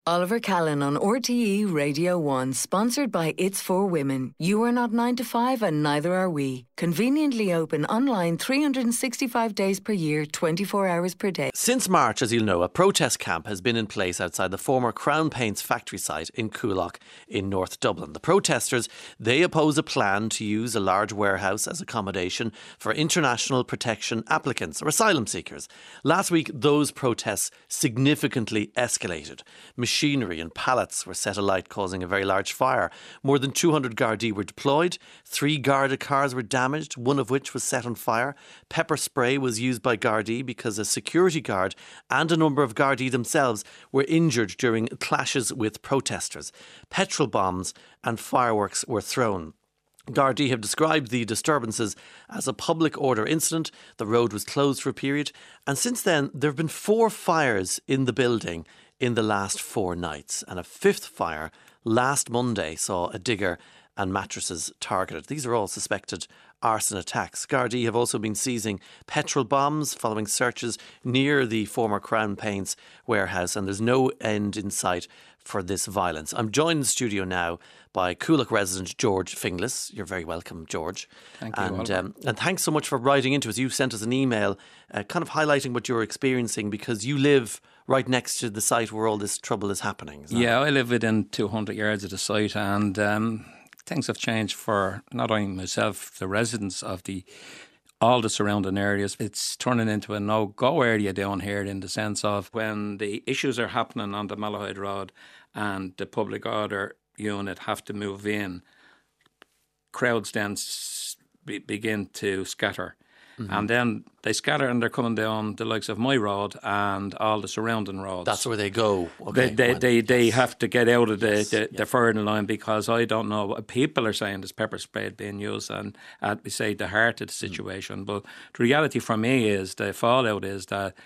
Oliver Callan on RTE Radio 1, sponsored by It's For Women. You are not 9 to 5 and neither are we. Conveniently open online 365 days per year, 24 hours per day. Since March, as you'll know, a protest camp has been in place outside the former Crown Paints factory site in Coolock in North Dublin. The protesters, they oppose a plan to use a large warehouse as accommodation for international protection applicants or asylum seekers. Last week, those protests significantly escalated. Machinery and pallets were set alight, causing a very large fire. More than 200 Gardaí were deployed. 3 Garda cars were damaged, one of which was set on fire. Pepper spray was used by Gardaí because a security guard and a number of Gardaí themselves were injured during clashes with protesters. Petrol bombs and fireworks were thrown. Gardaí have described the disturbances as a public order incident. The road was closed for a period. And since then, there have been 4 fires in the building in the last 4 nights. And a 5th fire last Monday saw a digger and mattresses targeted. These are all suspected arson attacks. Gardaí have also been seizing petrol bombs following searches near the former Crown Paints warehouse, and there's no end in sight for this violence. I'm joined in the studio now by Coolock resident George Finglas. You're very welcome, George. Thank you. And thanks so much for writing into us. You sent us an email kind of highlighting what you're experiencing because you live right next to the site where all this trouble is happening. Yeah, I live within 200 yards of the site, and things have changed for not only myself, the residents of all the surrounding areas. It's turning into a no-go area down here in the sense of when the issues are happening on the Malahide Road and the public order unit have to move in, crowds then begin to scatter. Mm-hmm. And then they scatter and they're coming down the likes of my road and all the surrounding roads. That's where they go. Okay. They have to get out of the firing line because I don't know. People are saying there's pepper spray being used and at beside the heart of the situation. But the reality for me is the fallout is that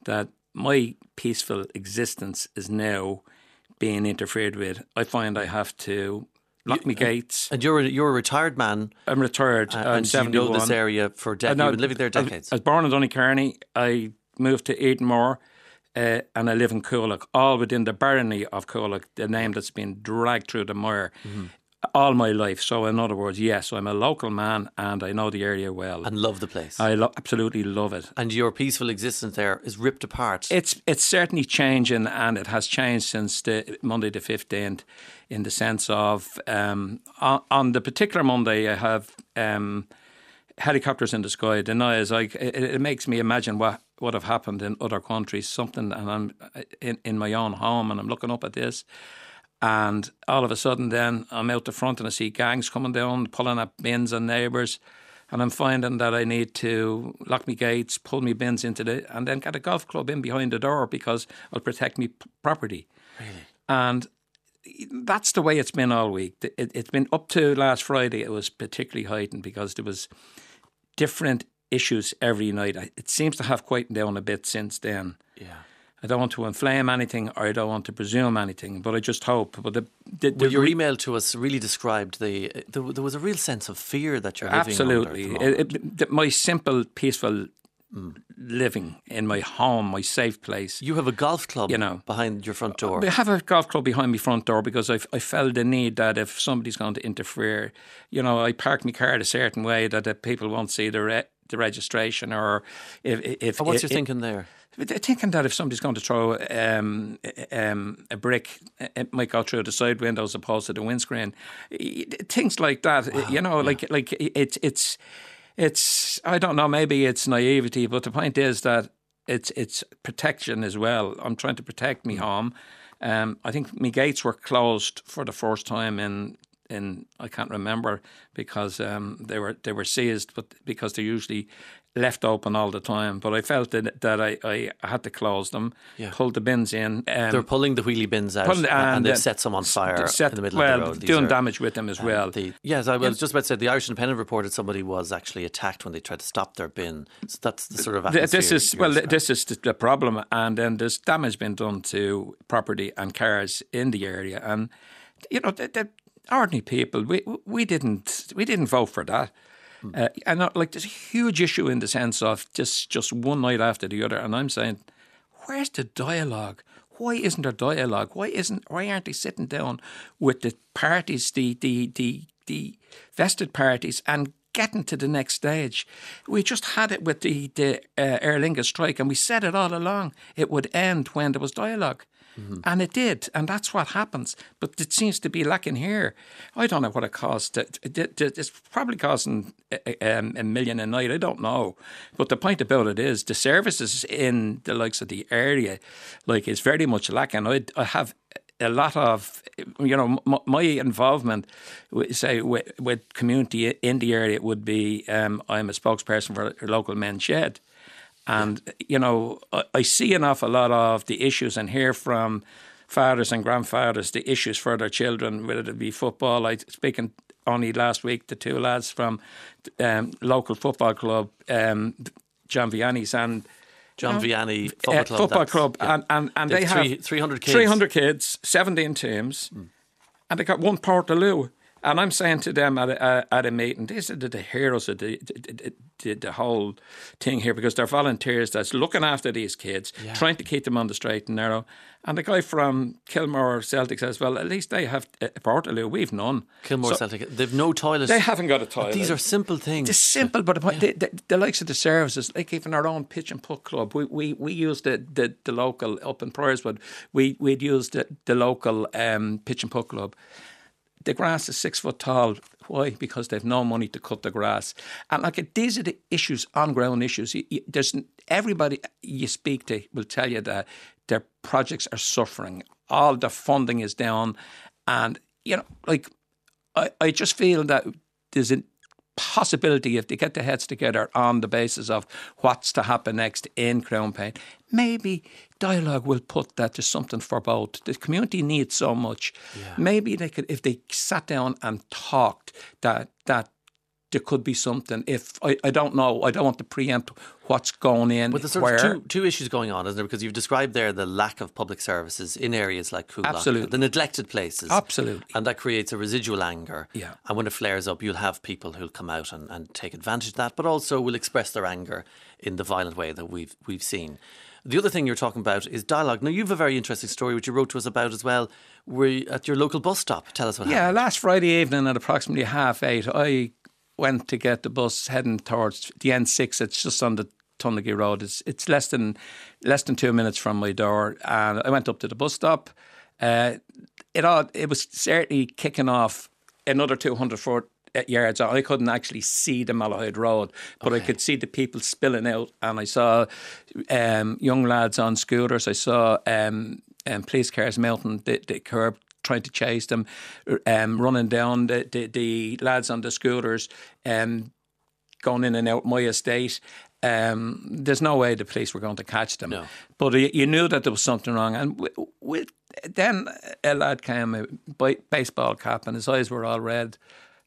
my peaceful existence is now being interfered with. I find I have to lock me gates. And you're a retired man. I'm retired. I'm 71. You know this area for decades. You've been living there decades. I was born in Donecarney. I moved to Edenmore and I live in Coolock, all within the barony of Coolock, the name that's been dragged through the mire all my life. So in other words, yes, I'm a local man and I know the area well. And love the place. I absolutely love it. And your peaceful existence there is ripped apart. It's certainly changing, and it has changed since Monday the 15th in the sense of on the particular Monday I have helicopters in the sky. The noise, it makes me imagine what would have happened in other countries, something, and I'm in my own home and I'm looking up at this. And all of a sudden then I'm out the front and I see gangs coming down, pulling at bins and neighbours. And I'm finding that I need to lock me gates, pull me bins into and then get a golf club in behind the door because I'll protect me property. Really? And that's the way it's been all week. It's been up to last Friday. It was particularly heightened because there was different issues every night. It seems to have quietened down a bit since then. Yeah. I don't want to inflame anything or I don't want to presume anything, but I just hope. But your email to us really described there was a real sense of fear that you're living absolutely. under. My simple, peaceful living in my home, my safe place. You have a golf club behind your front door. I have a golf club behind my front door because I felt the need that if somebody's going to interfere, I park my car a certain way that people won't see the registration or if what's your thinking there? They're thinking that if somebody's going to throw a brick, it might go through the side window as opposed to the windscreen. Things like that, wow. like it's I don't know, maybe it's naivety, but the point is that it's protection as well. I'm trying to protect me home. I think my gates were closed for the first time in I can't remember because they were seized, but because they're usually left open all the time. But I felt that I had to close them, pulled the bins in. They're pulling the wheelie bins out and they've set some on fire in the middle of the road. Doing damage with them as well. Yes, I was just about to say the Irish Independent reported somebody was actually attacked when they tried to stop their bin. So that's the sort of atmosphere. This is the problem, and then there's damage been done to property and cars in the area, and the ordinary people, we didn't vote for that. And there's a huge issue in the sense of just one night after the other, and I'm saying, where's the dialogue? why isn't there dialogue? Why aren't they sitting down with the parties, the vested parties, and getting to the next stage? We just had it with the Aer Lingus strike, and we said it all along. It would end when there was dialogue. Mm-hmm. And it did, and that's what happens. But it seems to be lacking here. I don't know what it cost. It's probably costing $1 million a night. I don't know. But the point about it is the services in the likes of the area, like, is very much lacking. I have a lot of, my involvement, say, with community in the area would be, I'm a spokesperson for a local men's shed. And, I see an awful lot of the issues and hear from fathers and grandfathers the issues for their children, whether it be football. I speaking only last week to two lads from local football club, John Vianney's and John Vianney Football Club. Yeah. And they have 300 kids. 300 kids, 17 teams, and they got one Portaloo. And I'm saying to them at a meeting, these are the heroes of the whole thing here, because they're volunteers that's looking after these kids, trying to keep them on the straight and narrow. And the guy from Kilmore Celtic says, well, at least they have a Portaloo. We've none. Kilmore Celtic, they've no toilets. They haven't got a toilet. But these are simple things. It's simple, but the likes of the services, like even our own pitch and puck club, we use the local, up in Priorswood, we'd use the local pitch and puck club. The grass is 6 foot tall. Why? Because they've no money to cut the grass. And these are the issues, on-ground issues. Everybody you speak to will tell you that their projects are suffering. All the funding is down. And, I just feel that there's a possibility, if they get their heads together on the basis of what's to happen next in Crownpaint, maybe dialogue will put that to something for both. The community needs so much. Yeah. Maybe they could, if they sat down and talked, that there could be something. If I don't know, I don't want to preempt what's going in. But there's sort of two issues going on, isn't there? Because you've described there the lack of public services in areas like Coolock. Absolutely. The neglected places. Absolutely. And that creates a residual anger. Yeah. And when it flares up, you'll have people who'll come out and take advantage of that, but also will express their anger in the violent way that we've seen. The other thing you're talking about is dialogue. Now, you have a very interesting story which you wrote to us about as well. We're at your local bus stop. Tell us what happened. Yeah, last Friday evening at approximately 8:30, I went to get the bus heading towards the N6. It's just on the Tunnelgy Road. It's less than 2 minutes from my door, and I went up to the bus stop. It was certainly kicking off another 200 yards on. I couldn't actually see the Malahide Road, but I could see the people spilling out, and I saw young lads on scooters. I saw police cars mounting the curb, trying to chase them, running down the lads on the scooters, going in and out my estate. There's no way the police were going to catch them. No. But you knew that there was something wrong. And then a lad came, a baseball cap, and his eyes were all red.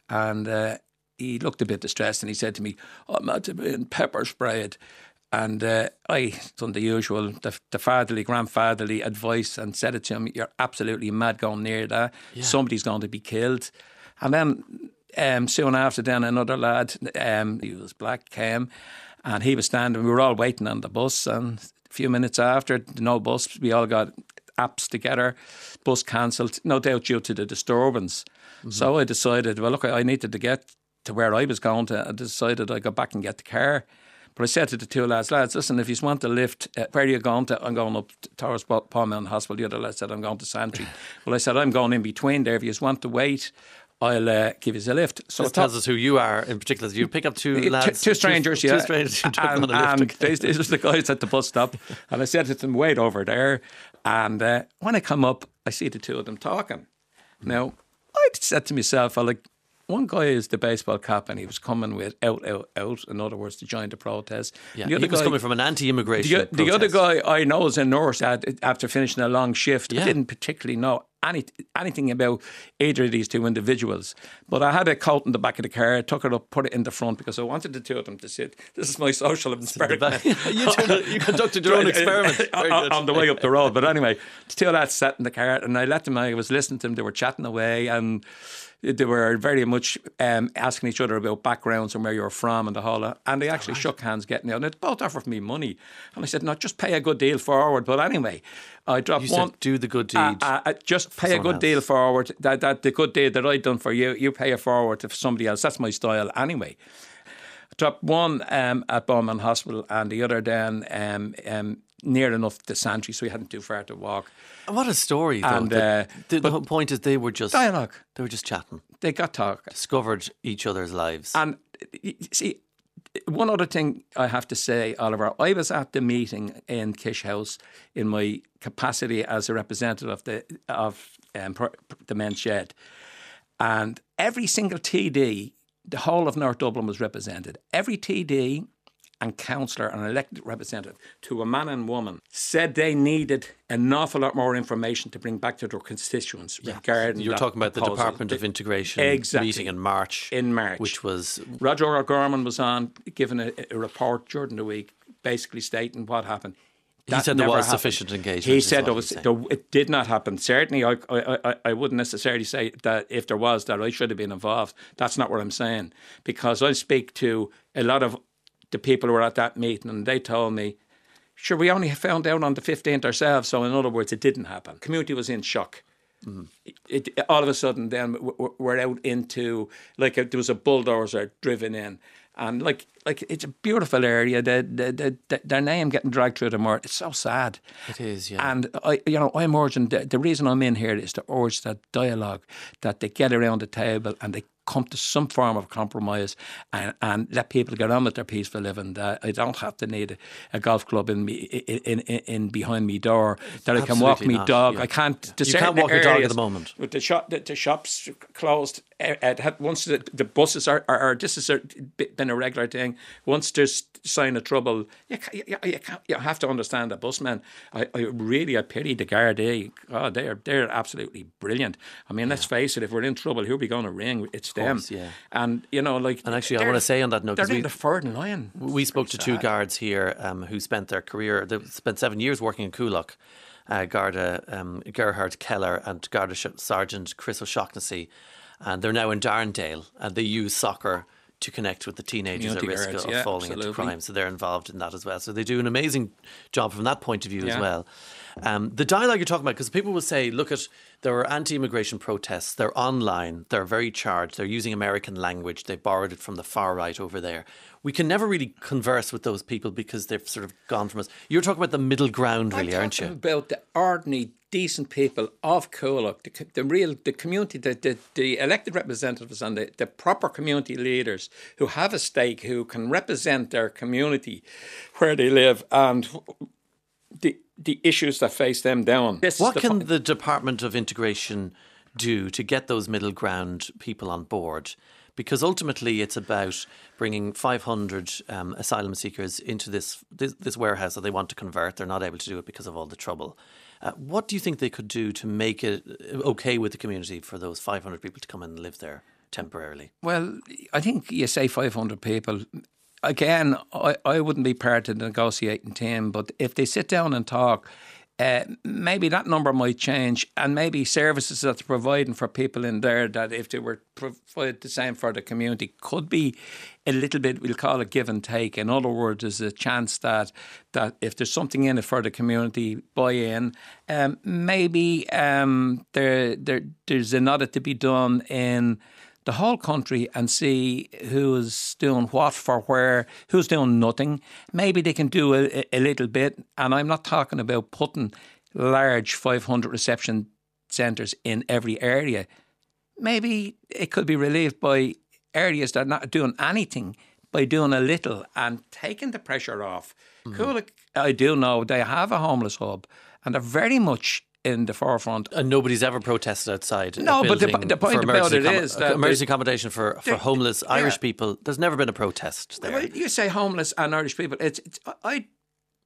And he looked a bit distressed, and he said to me, "I'm not to be pepper sprayed." And I done the usual, the fatherly, grandfatherly advice, and said it to him, "You're absolutely mad going near that. Yeah. Somebody's going to be killed." And then soon after, then another lad, he was black, came, and he was standing. We were all waiting on the bus, and a few minutes after, no bus. We all got apps together. Bus cancelled, no doubt due to the disturbance. Mm-hmm. So I decided, well, look, I needed to get to where I was going to. I decided I'd go back and get the car. But I said to the two lads, listen, if you want to lift, where are you going to? I'm going up towards Palmer Hospital. The other lad said, I'm going to Santry. Well, I said, I'm going in between there. If you want to wait, I'll give you a lift. So this tells us who you are in particular. You pick up two lads. Two strangers, Two strangers who took them on a lift. And these are the guys at the bus stop. And I said to them, wait over there. And when I come up, I see the two of them talking. Now, I said to myself, one guy is the baseball cap, and he was coming with out. In other words, to join the protest. Yeah, he was coming from an anti-immigration protest. The other guy I know is a nurse after finishing a long shift. Yeah. I didn't particularly know anything about either of these two individuals. But I had a coat in the back of the car, took it up, put it in the front because I wanted the two of them to sit. This is my social experiment. You conducted your own experiment on the way up the road. But anyway, the two lads sat in the car and I let them, I was listening to them, they were chatting away and they were very much asking each other about backgrounds and where you're from and the whole lot. And they actually shook hands getting out. And they both offered me money. And I said, no, just pay a good deal forward. But anyway, I dropped you one. Said, do the good deed. Just pay a good deal forward. That the good deed that I'd done for you, you pay it forward to somebody else. That's my style anyway. I dropped one at Bowman Hospital and the other then near enough to Santry, so we hadn't too far to walk. What a story, though. And, the whole point is they were just... Dialogue. They were just chatting. They got talking. Discovered each other's lives. And, see, one other thing I have to say, Oliver, I was at the meeting in Kish House in my capacity as a representative of the Men's Shed. And every single TD, the whole of North Dublin was represented. Every TD and councillor and elected representative, to a man and woman, said they needed an awful lot more information to bring back to their constituents regarding You're talking about proposal. The Department of Integration meeting in March. In March. Which was... Roger O'Gorman was on, giving a report during the week, basically stating what happened. He said there was sufficient engagement. He said it did not happen. Certainly, I wouldn't necessarily say that if there was, that I should have been involved. That's not what I'm saying. Because I speak to a lot of the people who were at that meeting and they told me, sure, we only found out on the 15th ourselves. So in other words, it didn't happen. The community was in shock. Mm-hmm. All of a sudden then we're out into, like there was a bulldozer driven in. And like it's a beautiful area. Their name getting dragged through the mud. It's so sad. It is, yeah. And I'm urging, the reason I'm in here is to urge that dialogue, that they get around the table and they come to some form of compromise and let people get on with their peaceful living. That I don't have to need a golf club in behind me door, that I can walk me dog. Yeah. I can't. You can't walk your dog at the moment. With the shops closed. Once the buses are this has been a regular thing. Once there's sign of trouble, you have to understand the busmen. I pity the Gardaí. God, they're absolutely brilliant. I mean, let's face it. If we're in trouble, who are we going to ring? It's them. Yeah. And and actually, I want to say on that note, they're in the third line. We spoke to two guards here who spent their career. They spent 7 years working in Coolock. Garda Gerhard Keller and Garda Sergeant Chris O'Shaughnessy, and they're now in Darndale, and they use soccer to connect with the teenagers at risk of falling into crime. So they're involved in that as well. So they do an amazing job from that point of view as well. The dialogue you're talking about, because people will say, look, there are anti-immigration protests, they're online, they're very charged, they're using American language, they borrowed it from the far right over there. We can never really converse with those people because they've sort of gone from us. You're talking about the middle ground, really, aren't you? I'm talking about the ordinary, decent people of Coolock, the community, the elected representatives and the proper community leaders who have a stake, who can represent their community where they live and the issues that face them down. What can the Department of Integration do to get those middle ground people on board? Because ultimately it's about bringing 500 asylum seekers into this warehouse that they want to convert. They're not able to do it because of all the trouble. What do you think they could do to make it okay with the community for those 500 people to come and live there temporarily? Well, I think you say 500 people. Again, I wouldn't be part of the negotiating team, but if they sit down and talk, maybe that number might change, and maybe services that they're providing for people in there, that if they were provide the same for the community, could be a little bit, we'll call it give and take. In other words, there's a chance that if there's something in it for the community buy-in, maybe there's an audit to be done in the whole country and see who's doing what for where, who's doing nothing. Maybe they can do a little bit. And I'm not talking about putting large 500 reception centres in every area. Maybe it could be relieved by areas that are not doing anything, by doing a little and taking the pressure off. Mm-hmm. Coolock, I do know they have a homeless hub and they're very much in the forefront. And nobody's ever protested outside. No, but the point about it is that emergency accommodation for homeless Irish people, there's never been a protest there. Well, you say homeless and Irish people.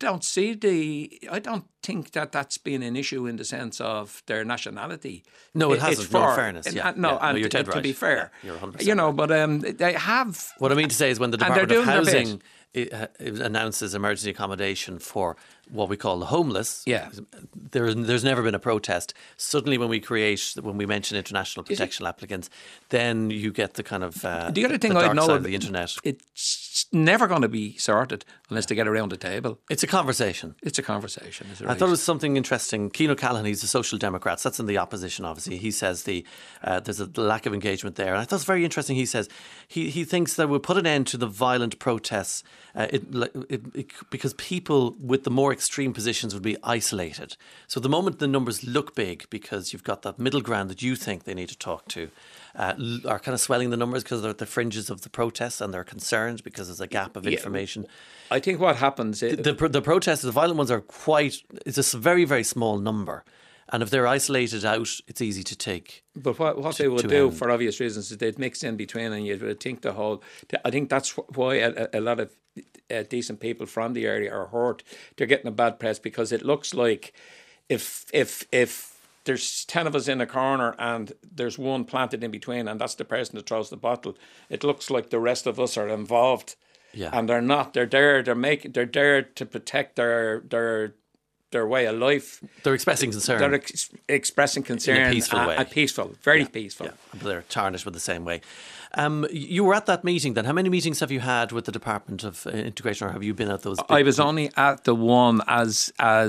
don't think that that's been an issue in the sense of their nationality. No, it hasn't. No, in fairness. You're dead right. To be fair, you're 100% right. But they have. What I mean to say is when the Department of Housing it announces emergency accommodation for what we call the homeless, there's never been a protest. Suddenly when we mention international protection applicants, then you get the kind of the other thing the I dark know side of the internet. It's never going to be sorted unless they get around the table. It's a conversation. It's a conversation. I thought it was something interesting. Cian O'Callaghan, he's a Social Democrat. That's in the opposition, obviously. He says there's a lack of engagement there. And I thought it was very interesting. He says he thinks that we'll put an end to the violent protests because people with the more extreme positions would be isolated. So the moment the numbers look big because you've got that middle ground that you think they need to talk to, are kind of swelling the numbers because they're at the fringes of the protests and they're concerned because there's a gap of information. I think what happens is the protests, the violent ones, it's a very, very small number. And if they're isolated out, it's easy to take. But what they would do, for obvious reasons, is they'd mix in between, and you'd think I think that's why a lot of decent people from the area are hurt. They're getting a bad press because it looks like if there's 10 of us in a corner and there's one planted in between, and that's the person that throws the bottle, it looks like the rest of us are involved. Yeah. And they're not. They're there. They're there to protect their way of life. They're expressing concern. They're expressing concern in a peaceful way. Very peaceful. Yeah. They're tarnished with the same way. You were at that meeting then. How many meetings have you had with the Department of Integration, or have you been at those? I was only at the one as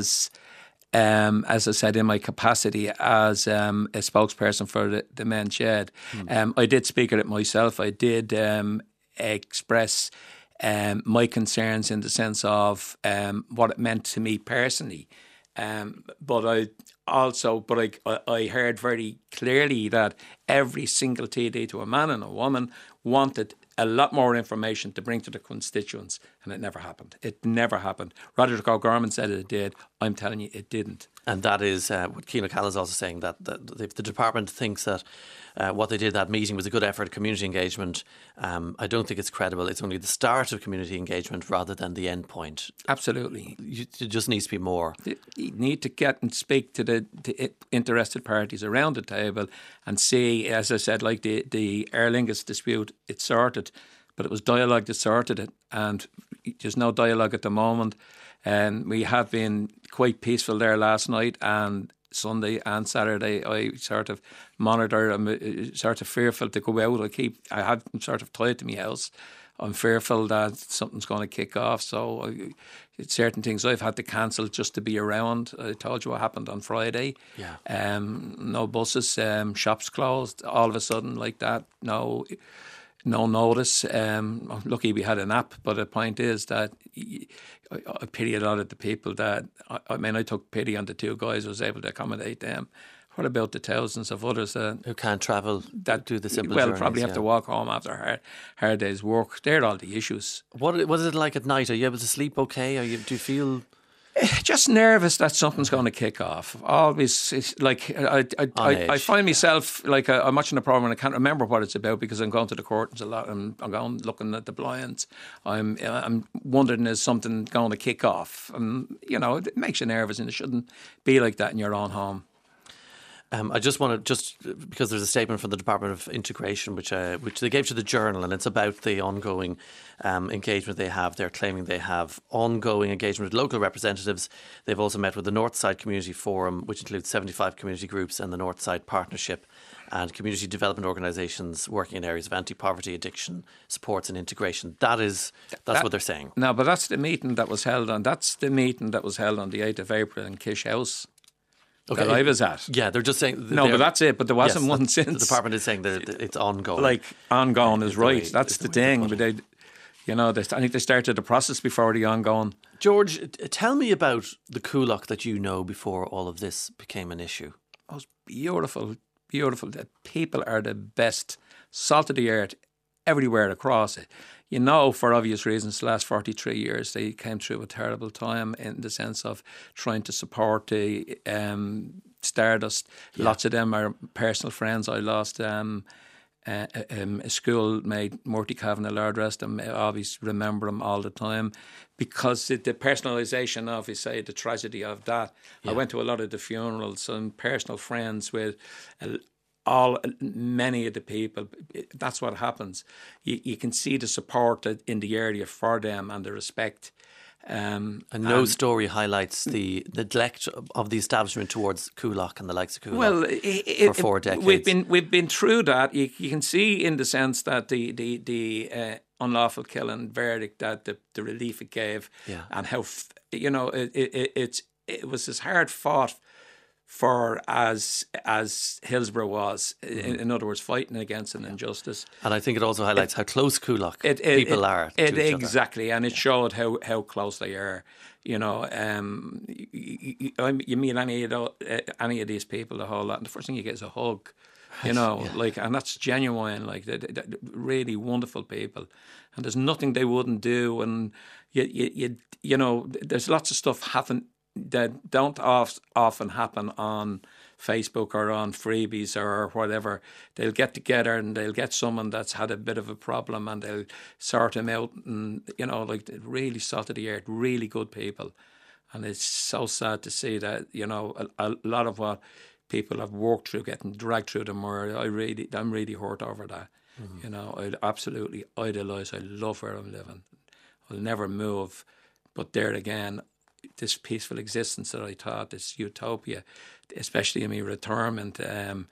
I said, in my capacity as a spokesperson for the Men's Shed. I did speak at it myself. I did express my concerns in the sense of what it meant to me personally. But I heard very clearly that every single TD, to a man and a woman, wanted a lot more information to bring to the constituents, and it never happened. It never happened. Roderick O'Gorman said it did. I'm telling you, it didn't. And that is what Cian O'Callaghan is also saying, that if the department thinks that what they did that meeting was a good effort at community engagement, I don't think it's credible. It's only the start of community engagement rather than the end point. Absolutely. It just needs to be more. You need to get and speak to the interested parties around the table and see, as I said, like the Aer Lingus dispute, it's sorted, but it was dialogue that sorted it, and there's no dialogue at the moment. We have been quite peaceful there last night and Sunday and Saturday. I sort of monitor. I'm sort of fearful to go out. I have sort of tied to my house. I'm fearful that something's going to kick off. So certain things I've had to cancel just to be around. I told you what happened on Friday. Yeah. No buses, shops closed all of a sudden like that. No notice. Lucky we had an app, but the point is that I pity a lot of the people that, I took pity on the two guys. I was able to accommodate them. What about the thousands of others who can't travel, that do the simple journeys? Well, probably have to walk home after a hard day's work. They're all the issues. What is it like at night? Are you able to sleep okay? Do you feel... Just nervous that something's going to kick off. Always, it's like I find myself like I'm watching a program and I can't remember what it's about because I'm going to the curtains a lot and I'm going looking at the blinds. I'm wondering, is something going to kick off? And it makes you nervous, and it shouldn't be like that in your own home. I just want to, because there's a statement from the Department of Integration which they gave to the Journal, and it's about the ongoing engagement they have. They're claiming they have ongoing engagement with local representatives. They've also met with the Northside Community Forum, which includes 75 community groups, and the Northside Partnership and community development organisations working in areas of anti-poverty, addiction, supports and integration. That's what they're saying. No, but that's the meeting that was held on. That's the meeting that was held on the 8th of April in Kish House. Okay. That I was at. Yeah, they're just saying... No, but that's it. But there wasn't one since. The department is saying that it's ongoing. Like, ongoing is right. That's the thing. But I think they started the process before the ongoing. George, tell me about the Coolock that you know before all of this became an issue. It was beautiful, beautiful. The people are the best. Salt of the earth everywhere across it. For obvious reasons, the last 43 years, they came through a terrible time in the sense of trying to support the Stardust. Yeah. Lots of them are personal friends. I lost a schoolmate, Murty Kavanagh, Lord rest him, I always remember him all the time, because the personalisation of, you say, the tragedy of that. I went to a lot of the funerals and personal friends with many of the people. That's what happens. You can see the support in the area for them and the respect. And no story highlights the neglect of the establishment towards Coolock and the likes of Coolock. Well, for 4 decades. We've been through that. You can see in the sense that the unlawful killing verdict, that the relief it gave, and how it was as hard fought for as Hillsborough was. In other words, fighting against an injustice. And I think it also highlights how close Coolock people are to each other. Exactly, and it showed how close they are. You know, you meet any of these people, the whole lot, and the first thing you get is a hug. You know, and that's genuine. Like, they're really wonderful people, and there's nothing they wouldn't do. And you know, there's lots of stuff happen that don't often happen on Facebook or on freebies or whatever. They'll get together and they'll get someone that's had a bit of a problem and they'll sort him out, and you know, like, really salt of the earth, really good people. And it's so sad to see that, you know, a lot of what people have worked through, getting dragged through the mire. I'm really hurt over that. You know, I absolutely idolise. I love where I'm living. I'll never move. But there again, this peaceful existence that I thought, this utopia, especially in my retirement, and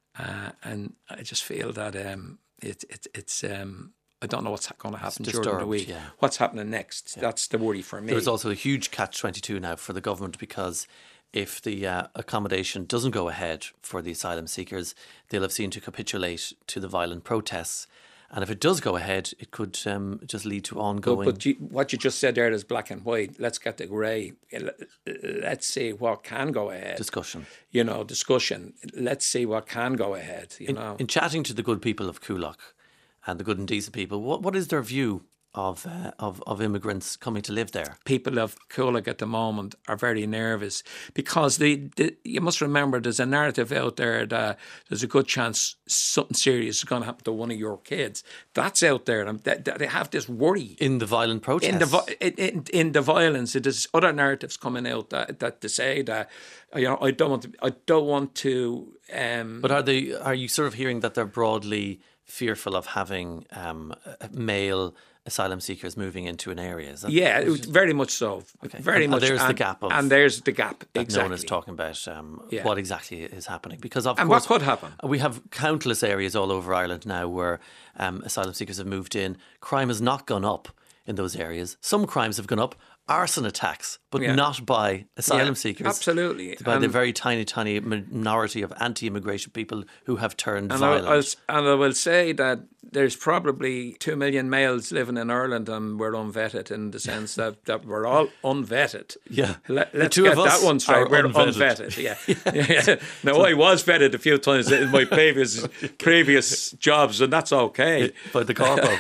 I just feel that it's I don't know what's going to happen during the week. Yeah. What's happening next? That's the worry for me. There's also a huge catch-22 now for the government, because if the accommodation doesn't go ahead for the asylum seekers, they'll have seen to capitulate to the violent protests. And if it does go ahead, it could just lead to ongoing... But what you just said there is black and white. Let's get the grey. Let's see what can go ahead. Discussion. You know, discussion. Let's see what can go ahead, you know. In chatting to the good people of Coolock and the good and decent people, what is their view of immigrants coming to live there? People of Coolock at the moment are very nervous, because you must remember, there's a narrative out there that there's a good chance something serious is going to happen to one of your kids. That's out there. They have this worry. In the violent protests? In the violence. There's other narratives coming out that to say that, you know, I don't want to... But are you sort of hearing that they're broadly fearful of having male asylum seekers moving into an area? Very much so. Okay. Very much. There's the gap. And there's the gap. That exactly. no one is talking about what exactly is happening. Because of course, what could happen? We have countless areas all over Ireland now where asylum seekers have moved in. Crime has not gone up in those areas. Some crimes have gone up. Arson attacks, but not by asylum seekers. Absolutely. By the very tiny minority of anti-immigration people who have turned violent. And I will say that there's probably 2 million males living in Ireland, and we're unvetted, in the sense that we're all unvetted. Yeah. Let's get that one straight. We're unvetted. Yeah. Now, I was vetted a few times in my previous jobs, and that's okay. By the corpo.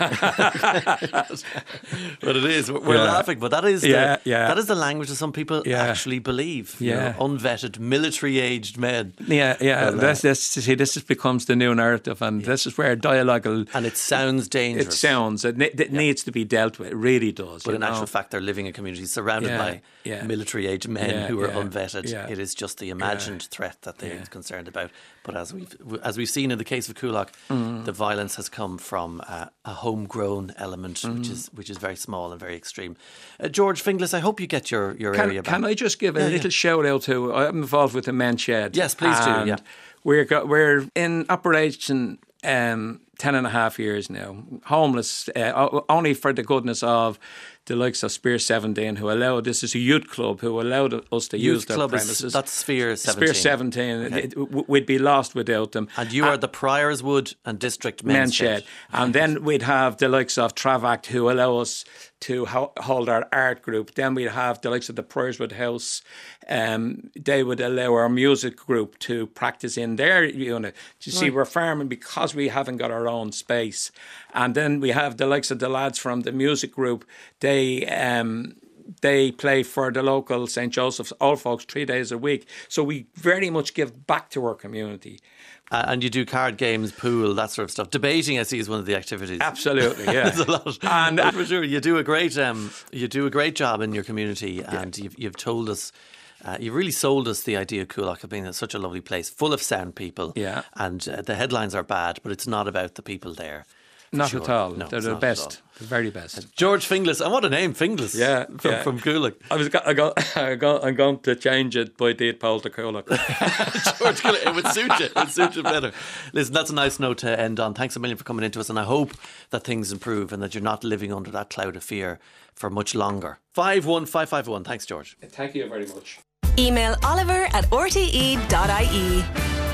But it is. We're laughing, but that is that is the language that some people actually believe. You know, unvetted, military-aged men. This becomes the new narrative, and this is where dialogue will... And it sounds dangerous. It needs to be dealt with. It really does. But in actual fact, they're living in communities surrounded by military-aged men who are unvetted. Yeah. It is just the imagined threat that they're concerned about. But as we've seen in the case of Coolock, the violence has come from a homegrown element, which is very small and very extreme. George Finglas, I hope you get your area back. Can I just give a little shout out to? I'm involved with the Men's Shed. Yes, please do. Yeah, we're in operation 10.5 years now. Homeless, only for the goodness of the likes of Sphere 17, who allowed, this is a youth club, who allowed us to use their premises. That's Sphere 17. Sphere 17. Okay. We'd be lost without them. And you are the Priorswood and District Men's Shed. And then we'd have the likes of Travact, who allow us to hold our art group. Then we'd have the likes of the Priorswood House. They would allow our music group to practice in their unit. You see, we're farming because we haven't got our own space. And then we have the likes of the lads from the music group. They they play for the local St. Joseph's Old Folks 3 days a week. So we very much give back to our community. And you do card games, pool, that sort of stuff. Debating, I see, is one of the activities. Absolutely, yeah. There's a lot. And for sure, you do a great job in your community, and you've told us. You've really sold us the idea of Coolock of being such a lovely place, full of sound people. Yeah. And the headlines are bad, but it's not about the people there. Not at all. No, they're the best. The very best. George Finglas. And what a name, Finglas. Yeah. From Coolock. I'm going to change it by Deed Paul to Coolock. George, it would suit you. It would suit you better. Listen, that's a nice note to end on. Thanks a million for coming into us, and I hope that things improve and that you're not living under that cloud of fear for much longer. 51551. Thanks, George. Thank you very much. Email Oliver@rte.ie.